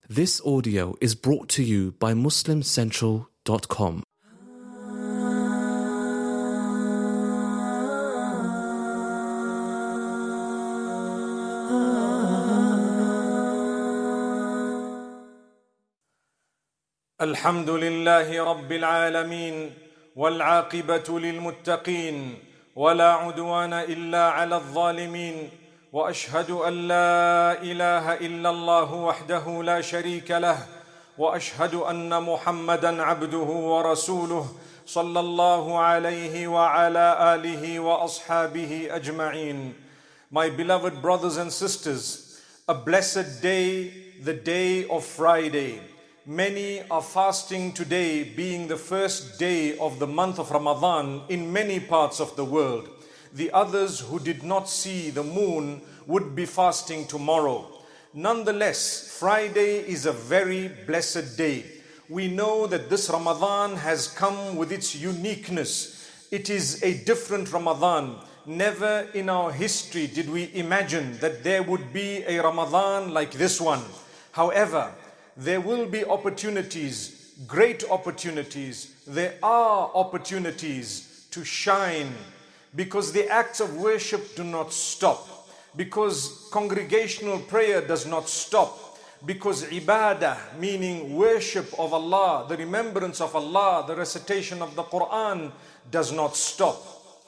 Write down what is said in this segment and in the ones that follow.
This audio is brought to you by MuslimCentral.com. الحمد لله رب العالمين والعاقبة للمتقين ولا عدوان إلا على الظالمين وأشهد أن لا إله إلا الله وحده لا شريك له وأشهد أن محمدًا عبده ورسوله صلى الله عليه وعلى آله وأصحابه أجمعين. My beloved brothers and sisters, a blessed day, the day of Friday. Many are fasting today, being the first day of the month of Ramadan in many parts of the world. The others who did not see the moon would be fasting tomorrow. Nonetheless, Friday is a very blessed day. We know that this Ramadan has come with its uniqueness. It is a different Ramadan. Never in our history did we imagine that there would be a Ramadan like this one. However, there will be opportunities, great opportunities. There are opportunities to shine because the acts of worship do not stop, because congregational prayer does not stop, because ibadah, meaning worship of Allah, the remembrance of Allah, the recitation of the Quran does not stop.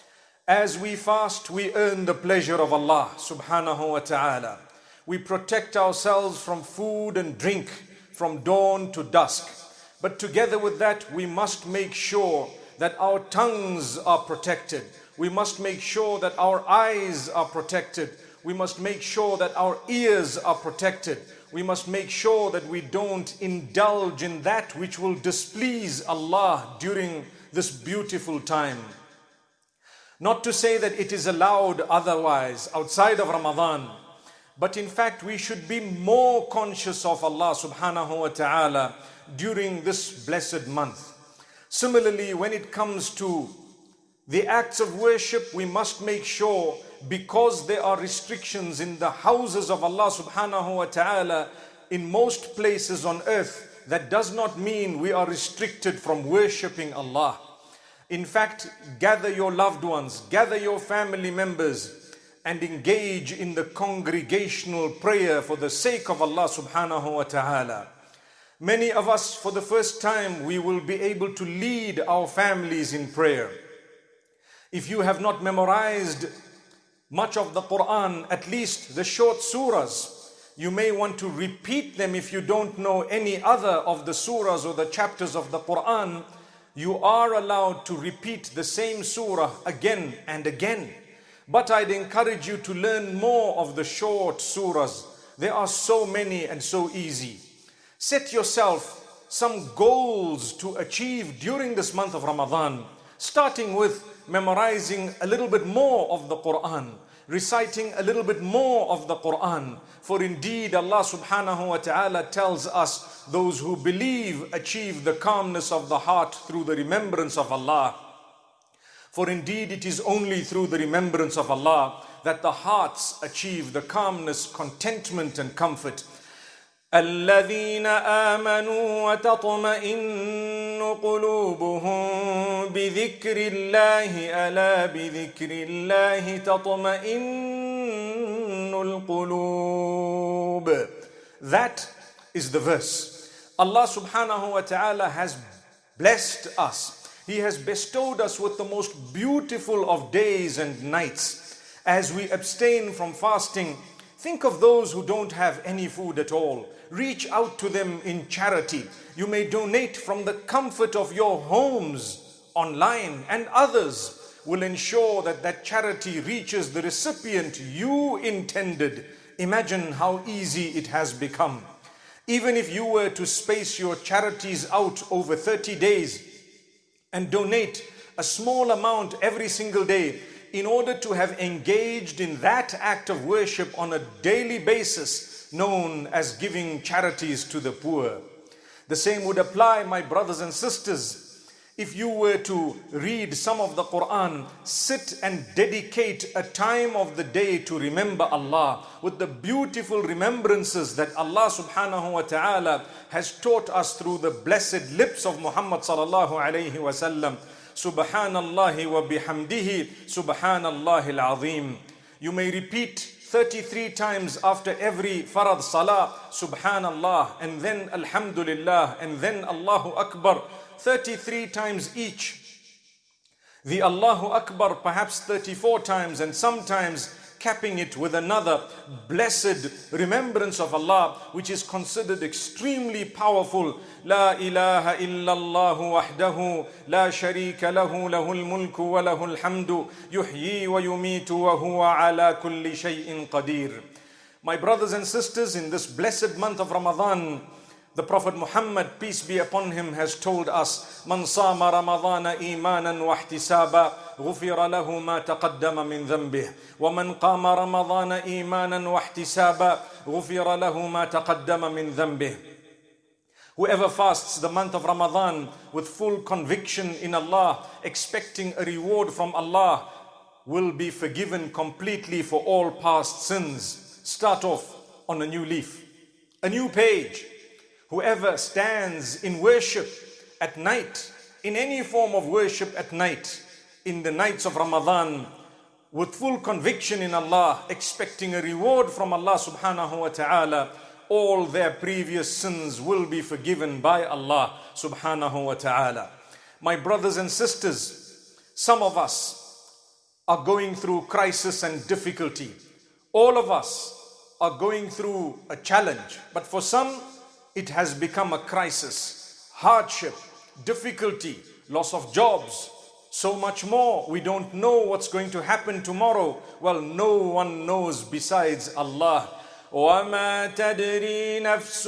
As we fast, we earn the pleasure of Allah subhanahu wa ta'ala. We protect ourselves from food and drink from dawn to dusk. But together with that, we must make sure that our tongues are protected. We must make sure that our eyes are protected. We must make sure that our ears are protected. We must make sure that we don't indulge in that which will displease Allah during this beautiful time. Not to say that it is allowed otherwise outside of Ramadan, but in fact, we should be more conscious of Allah subhanahu wa ta'ala during this blessed month. Similarly, when it comes to the acts of worship, we must make sure, because there are restrictions in the houses of Allah subhanahu wa ta'ala in most places on earth, that does not mean we are restricted from worshipping Allah. In fact, gather your loved ones, gather your family members, and engage in the congregational prayer for the sake of Allah subhanahu wa ta'ala. Many of us, for the first time, we will be able to lead our families in prayer. If you have not memorized much of the Quran, at least the short surahs, you may want to repeat them. If you don't know any other of the surahs or the chapters of the Quran, you are allowed to repeat the same surah again and again. But I'd encourage you to learn more of the short surahs. There are so many and so easy. Set yourself some goals to achieve during this month of Ramadan, starting with memorizing a little bit more of the Quran, reciting a little bit more of the Quran. For indeed Allah subhanahu wa ta'ala tells us, those who believe achieve the calmness of the heart through the remembrance of Allah. For indeed it is only through the remembrance of Allah that the hearts achieve the calmness, contentment and comfort. الذين آمنوا وتطمئن قلوبهم بذكر الله ألا بذكر الله تطمئن القلوب. That is the verse. Allah subhanahu wa ta'ala has blessed us. He has bestowed us with the most beautiful of days and nights. As we abstain from fasting, think of those who don't have any food at all. Reach out to them in charity. You may donate from the comfort of your homes online, and others will ensure that that charity reaches the recipient you intended. Imagine how easy it has become. Even if you were to space your charities out over 30 days, and donate a small amount every single day in order to have engaged in that act of worship on a daily basis known as giving charities to the poor. The same would apply, my brothers and sisters, If you were to read some of the Quran, sit and dedicate a time of the day to remember Allah with the beautiful remembrances that Allah subhanahu wa ta'ala has taught us through the blessed lips of Muhammad sallallahu alayhi wa sallam. Subhanallahi wa bihamdihi, subhanallahi al-azim. You may repeat 33 times after every farad salah, subhanallah, and then alhamdulillah, and then Allahu Akbar, 33 times each. The Allahu Akbar perhaps 34 times, and sometimes capping it with another blessed remembrance of Allah, which is considered extremely powerful. La ilaha illallah wahdahu la sharika lahu lahul mulku wa lahul hamdu yuhyi wa yumitu wa huwa ala kulli shay'in qadir. My brothers and sisters, in this blessed month of Ramadan, the Prophet Muhammad, peace be upon him, has told us, Man sama Ramadana imanan wa ihtisaba ghufira lahu ma taqaddama min dhanbih wa man qama Ramadana imanan wa ihtisaba ghufira lahu ma taqaddama min dhanbih. Whoever fasts the month of Ramadan with full conviction in Allah, expecting a reward from Allah, will be forgiven completely for all past sins. Start off on a new leaf, a new page. Whoever stands in worship at night, in any form of worship at night, in the nights of Ramadan, with full conviction in Allah, expecting a reward from Allah subhanahu wa ta'ala, all their previous sins will be forgiven by Allah subhanahu wa ta'ala. My brothers and sisters, some of us are going through crisis and difficulty. All of us are going through a challenge, but for some, it has become a crisis, hardship, difficulty, loss of jobs, so much more. We don't know what's going to happen tomorrow. Well, no one knows besides Allah. وَمَا تَدْرِي نَفْسٌ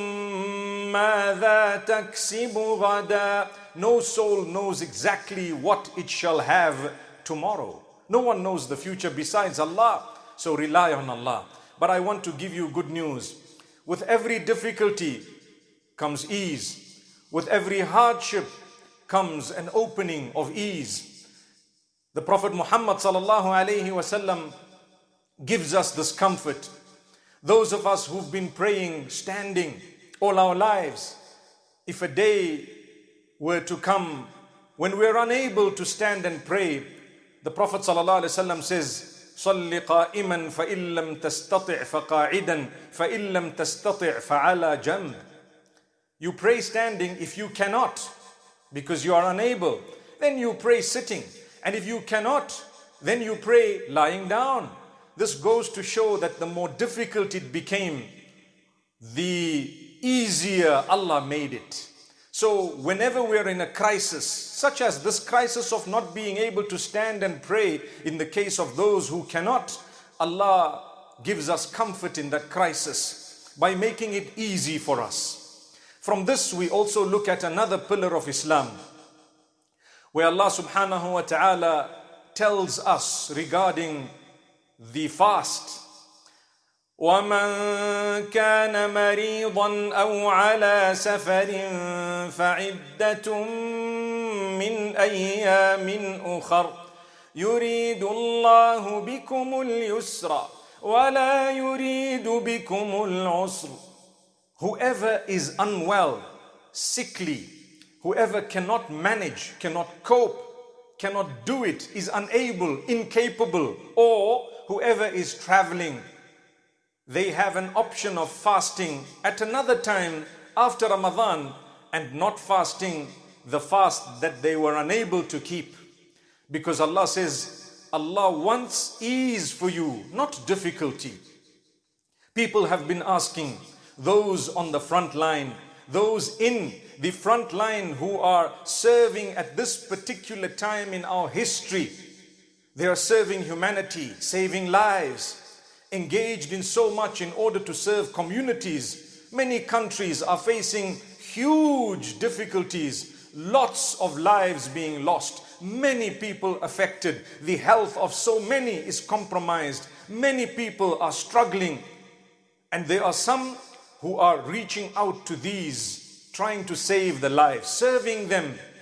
مَاذَا تَكْسِبُ غَدًا. No soul knows exactly what it shall have tomorrow. No one knows the future besides Allah. So rely on Allah. But I want to give you good news. With every difficulty comes ease. With every hardship comes an opening of ease. The Prophet Muhammad sallallahu alayhi wasallam gives us this comfort. Those of us who've been praying, standing all our lives, if a day were to come when we're unable to stand and pray, the Prophet sallallahu alayhi wasallam says, صل قائما فإن لم تستطع فقاعدا فإن لم تستطع فعلى جنب. You pray standing if you cannot, because you are unable. Then you pray sitting. And if you cannot, then you pray lying down. This goes to show that the more difficult it became, the easier Allah made it. So whenever we're in a crisis, such as this crisis of not being able to stand and pray in the case of those who cannot, Allah gives us comfort in that crisis by making it easy for us. From this we also look at another pillar of Islam, where Allah subhanahu wa ta'ala tells us regarding the fast. وَمَنْ كَانَ مَرِيضًا أَوْ عَلَى سَفَرٍ فَعِدَّةٌ مِّنْ أَيَّامٍ أُخَرَ يُرِيدُ اللَّهُ بِكُمُ الْيُسْرَ وَلَا يُرِيدُ بِكُمُ الْعُسْرَ. Whoever is unwell, sickly, whoever cannot manage, cannot cope, cannot do it, is unable, incapable, or whoever is traveling, they have an option of fasting at another time after Ramadan and not fasting the fast that they were unable to keep. Because Allah says, Allah wants ease for you, not difficulty. People have been asking, those on the front line, those in the front line who are serving at this particular time in our history, they are serving humanity, saving lives, engaged in so much in order to serve communities. Many countries are facing huge difficulties, lots of lives being lost, many people affected, the health of so many is compromised, many people are struggling, and there are some who are reaching out to these, trying to save the lives, serving them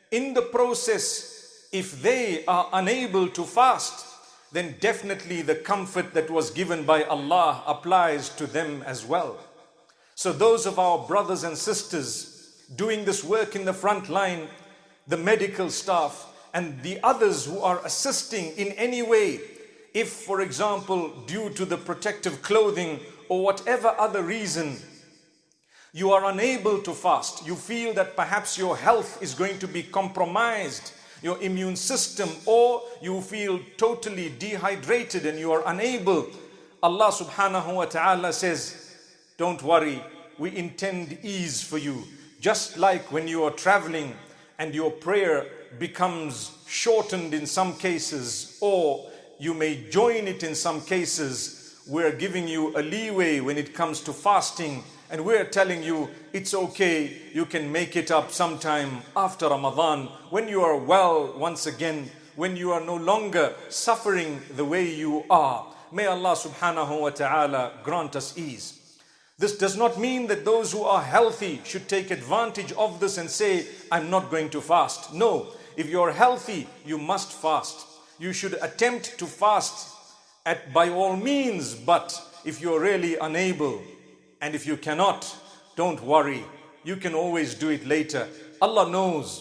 in the process, if they are unable to fast, then definitely the comfort that was given by Allah applies to them as well. So those of our brothers and sisters doing this work in the front line, the medical staff and the others who are assisting in any way, if for example due to the protective clothing or whatever other reason you are unable to fast, you feel that perhaps your health is going to be compromised, your immune system, or you feel totally dehydrated and you are unable, Allah subhanahu wa ta'ala says, don't worry, we intend ease for you. Just like when you are traveling and your prayer becomes shortened in some cases, or you may join it in some cases, we're giving you a leeway when it comes to fasting, and we're telling you it's okay, you can make it up sometime after Ramadan, when you are well once again, when you are no longer suffering the way you are. May Allah subhanahu wa ta'ala grant us ease. This does not mean that those who are healthy should take advantage of this and say, I'm not going to fast. No, if you're healthy, you must fast. You should attempt to fast by all means, but if you're really unable and if you cannot, don't worry. You can always do it later. Allah knows.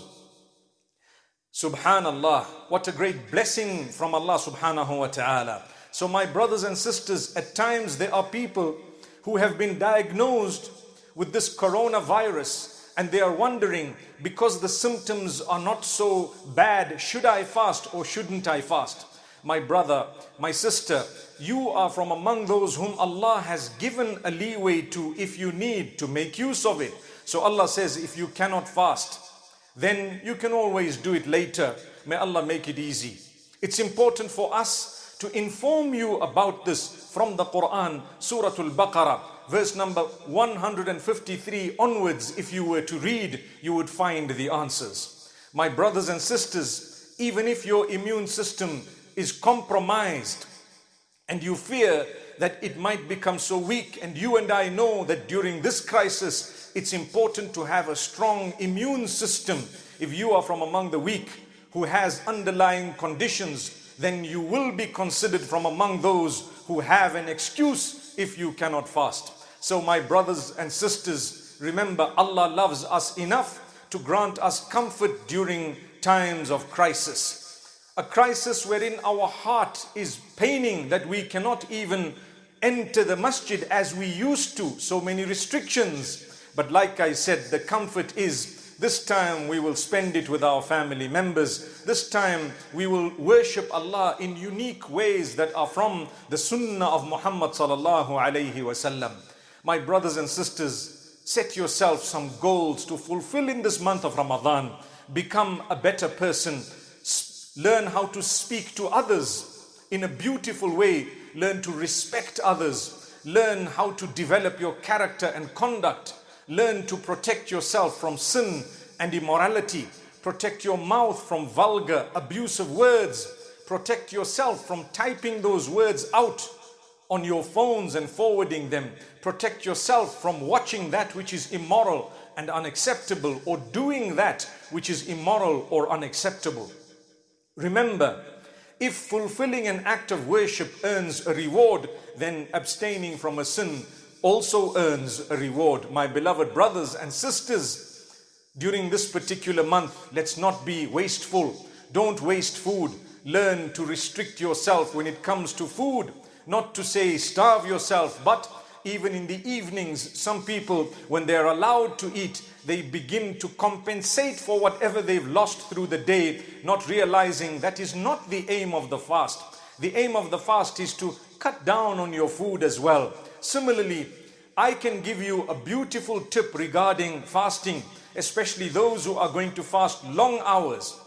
Subhanallah, what a great blessing from Allah subhanahu wa ta'ala. So my brothers and sisters, at times there are people who have been diagnosed with this coronavirus and they are wondering, because the symptoms are not so bad, should I fast or shouldn't I fast? My brother, my sister, you are from among those whom Allah has given a leeway to if you need to make use of it. So Allah says, if you cannot fast, then you can always do it later. May Allah make it easy. It's important for us to inform you about this from the Quran, Surah Al-Baqarah, verse number 153 onwards. If you were to read, you would find the answers. My brothers and sisters, even if your immune system is compromised and you fear that it might become so weak, and you and I know that during this crisis, it's important to have a strong immune system. If you are from among the weak who has underlying conditions, then you will be considered from among those who have an excuse if you cannot fast. So my brothers and sisters, remember, Allah loves us enough to grant us comfort during times of crisis. A crisis wherein our heart is paining that we cannot even enter the masjid as we used to. So many restrictions. But like I said, the comfort is this time we will spend it with our family members. This time we will worship Allah in unique ways that are from the sunnah of Muhammad sallallahu alayhi wasallam. My brothers and sisters, set yourself some goals to fulfill in this month of Ramadan. Become a better person. Learn how to speak to others in a beautiful way. Learn to respect others. Learn how to develop your character and conduct. Learn to protect yourself from sin and immorality. Protect your mouth from vulgar, abusive words. Protect yourself from typing those words out on your phones and forwarding them. Protect yourself from watching that which is immoral and unacceptable, or doing that which is immoral or unacceptable. Remember, if fulfilling an act of worship earns a reward, then abstaining from a sin also earns a reward. My beloved brothers and sisters, during this particular month, let's not be wasteful. Don't waste food. Learn to restrict yourself when it comes to food. Not to say starve yourself, but even in the evenings, some people, when they're allowed to eat, they begin to compensate for whatever they've lost through the day, not realizing that is not the aim of the fast. The aim of the fast is to cut down on your food as well. Similarly, I can give you a beautiful tip regarding fasting, especially those who are going to fast long hours.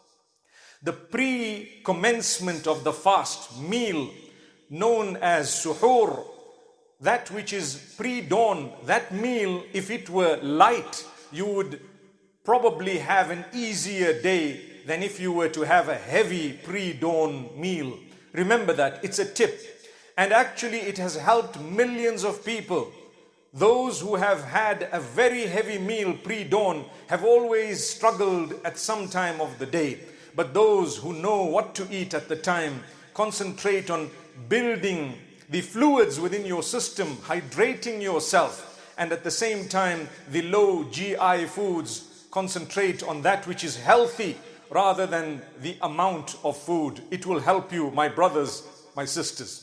The pre-commencement of the fast meal, known as suhoor, that which is pre-dawn, that meal, if it were light, you would probably have an easier day than if you were to have a heavy pre-dawn meal. Remember that, it's a tip. And actually it has helped millions of people. Those who have had a very heavy meal pre-dawn have always struggled at some time of the day. But those who know what to eat at the time concentrate on building the fluids within your system, hydrating yourself, and at the same time the low GI foods concentrate on that which is healthy rather than the amount of food. It will help you, my brothers, my sisters.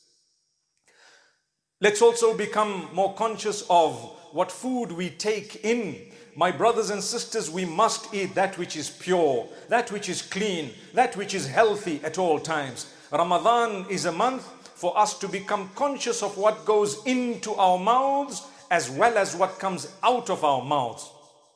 Let's also become more conscious of what food we take in. My brothers and sisters, we must eat that which is pure, that which is clean, that which is healthy at all times. Ramadan is a month for us to become conscious of what goes into our mouths as well as what comes out of our mouths.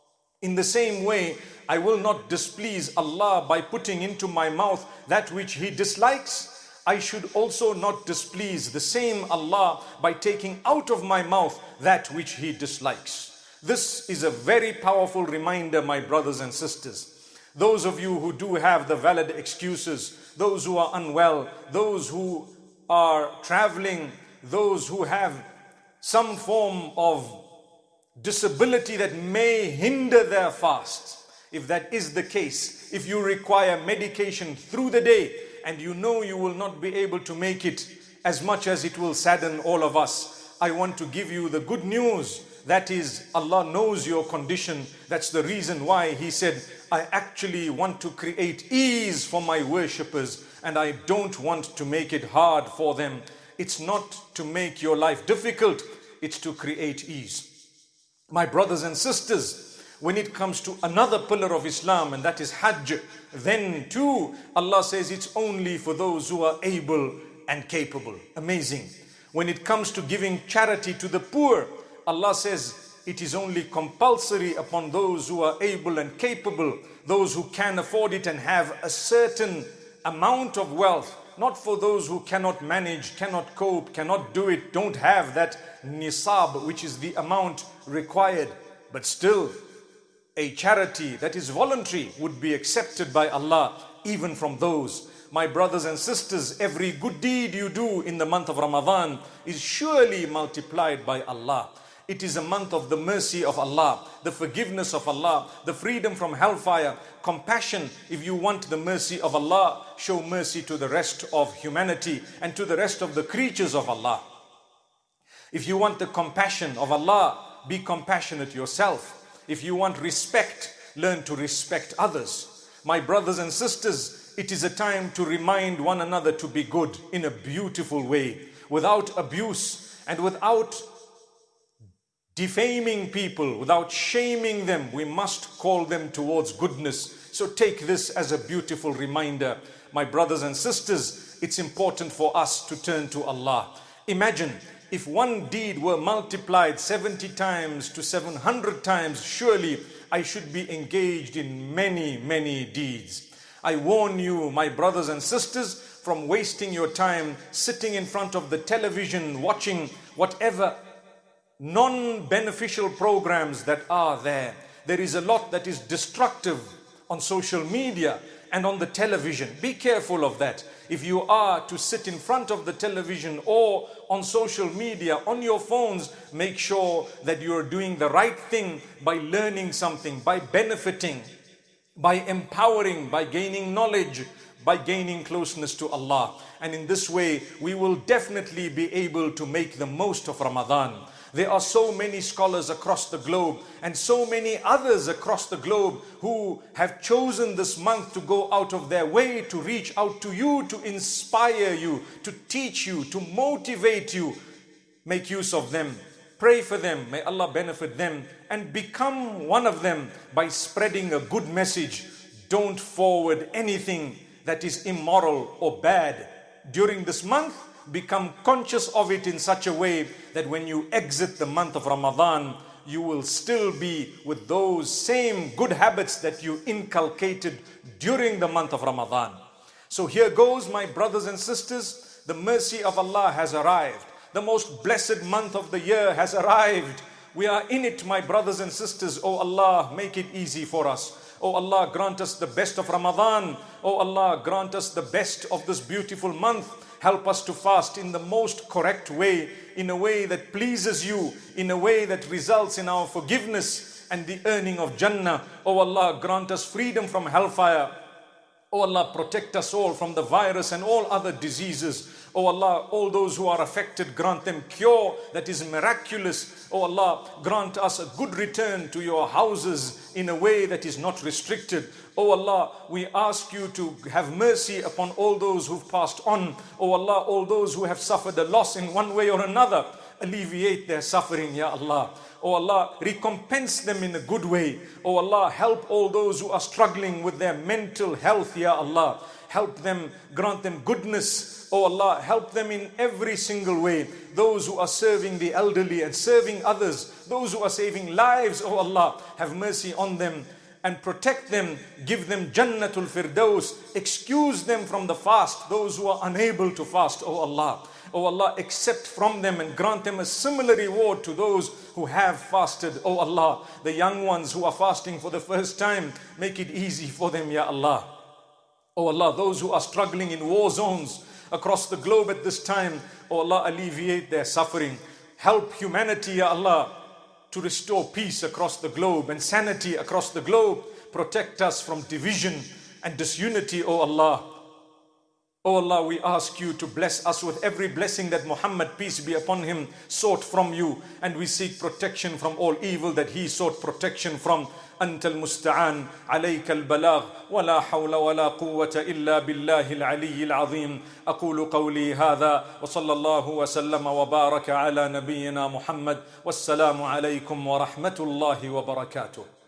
In the same way, I will not displease Allah by putting into my mouth that which He dislikes. I should also not displease the same Allah by taking out of my mouth that which He dislikes. This is a very powerful reminder, my brothers and sisters. Those of you who do have the valid excuses, those who are unwell, those who are traveling, those who have some form of disability that may hinder their fast. If that is the case, if you require medication through the day and you know you will not be able to make it, as much as it will sadden all of us, I want to give you the good news. That is, Allah knows your condition. That's the reason why He said, I actually want to create ease for my worshippers and I don't want to make it hard for them. It's not to make your life difficult, it's to create ease. My brothers and sisters, when it comes to another pillar of Islam, and that is Hajj, then too Allah says it's only for those who are able and capable. Amazing. When it comes to giving charity to the poor, Allah says it is only compulsory upon those who are able and capable, those who can afford it and have a certain amount of wealth, not for those who cannot manage, cannot cope, cannot do it, don't have that nisab, which is the amount required. But still, a charity that is voluntary would be accepted by Allah, even from those. My brothers and sisters, every good deed you do in the month of Ramadan is surely multiplied by Allah. It is a month of the mercy of Allah, the forgiveness of Allah, the freedom from hellfire, compassion. If you want the mercy of Allah, show mercy to the rest of humanity and to the rest of the creatures of Allah. If you want the compassion of Allah, be compassionate yourself. If you want respect, learn to respect others. My brothers and sisters, it is a time to remind one another to be good in a beautiful way, without abuse and without defaming people, without shaming them. We must call them towards goodness. So take this as a beautiful reminder. My brothers and sisters, it's important for us to turn to Allah. Imagine if one deed were multiplied 70 times to 700 times, surely I should be engaged in many, many deeds. I warn you, my brothers and sisters, from wasting your time sitting in front of the television, watching whatever non-beneficial programs that are there. There is a lot that is destructive on social media and on the television. Be careful of that. If you are to sit in front of the television or on social media, on your phones, make sure that you are doing the right thing by learning something, by benefiting, by empowering, by gaining knowledge, by gaining closeness to Allah. And in this way, we will definitely be able to make the most of Ramadan. There are so many scholars across the globe and so many others across the globe who have chosen this month to go out of their way to reach out to you, to inspire you, to teach you, to motivate you. Make use of them. Pray for them. May Allah benefit them and become one of them by spreading a good message. Don't forward anything that is immoral or bad. During this month, become conscious of it in such a way that when you exit the month of Ramadan, you will still be with those same good habits that you inculcated during the month of Ramadan. So here goes, my brothers and sisters, the mercy of Allah has arrived. The most blessed month of the year has arrived. We are in it, my brothers and sisters. Oh Allah, make it easy for us. Oh Allah, grant us the best of Ramadan. Oh Allah, grant us the best of this beautiful month. Help us to fast in the most correct way, in a way that pleases you, in a way that results in our forgiveness and the earning of Jannah. Oh Allah, grant us freedom from hellfire. Oh Allah, protect us all from the virus and all other diseases. Oh Allah, all those who are affected, grant them cure that is miraculous. Oh Allah, grant us a good return to your houses in a way that is not restricted. Oh Allah, we ask you to have mercy upon all those who've passed on. Oh Allah, all those who have suffered a loss in one way or another, alleviate their suffering, Ya Allah. Oh Allah, recompense them in a good way. Oh Allah, help all those who are struggling with their mental health, Ya Allah. Help them, grant them goodness. Oh Allah, help them in every single way. Those who are serving the elderly and serving others, those who are saving lives, oh Allah, have mercy on them and protect them. Give them Jannatul Firdaus. Excuse them from the fast, those who are unable to fast, oh Allah. Oh Allah, accept from them and grant them a similar reward to those who have fasted. Oh Allah, the young ones who are fasting for the first time, make it easy for them, Ya Allah. Oh Allah, those who are struggling in war zones across the globe at this time, oh Allah, alleviate their suffering. Help humanity, Ya Allah, to restore peace across the globe and sanity across the globe. Protect us from division and disunity, oh Allah. Oh Allah, we ask you to bless us with every blessing that Muhammad, peace be upon him, sought from you. And we seek protection from all evil that he sought protection from. أنت المستعان عليك البلاغ ولا حول ولا قوة إلا بالله العلي العظيم. أقول قولي هذا وصلى الله وسلم وبارك على نبينا محمد والسلام عليكم ورحمة الله وبركاته.